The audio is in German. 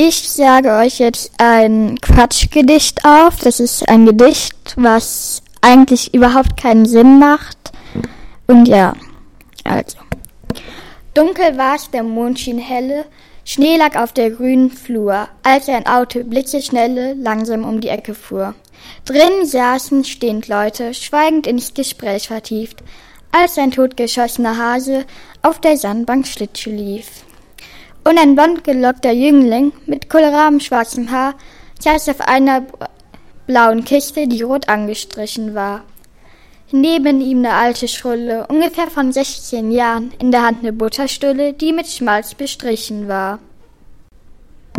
Ich sage euch jetzt ein Quatschgedicht auf. Das ist ein Gedicht, was eigentlich überhaupt keinen Sinn macht. Und ja, also. Dunkel war's, der Mond schien helle, Schnee lag auf der grünen Flur, als ein Auto blitzeschnelle langsam um die Ecke fuhr. Drinnen saßen stehend Leute, schweigend ins Gespräch vertieft, als ein totgeschossener Hase auf der Sandbank Schlittschuh lief. Und ein blond gelockter Jüngling mit kohlrabenschwarzem Haar saß auf einer blauen Kiste, die rot angestrichen war. Neben ihm eine alte Schrulle, ungefähr von 16 Jahren, in der Hand eine Butterstulle, die mit Schmalz bestrichen war.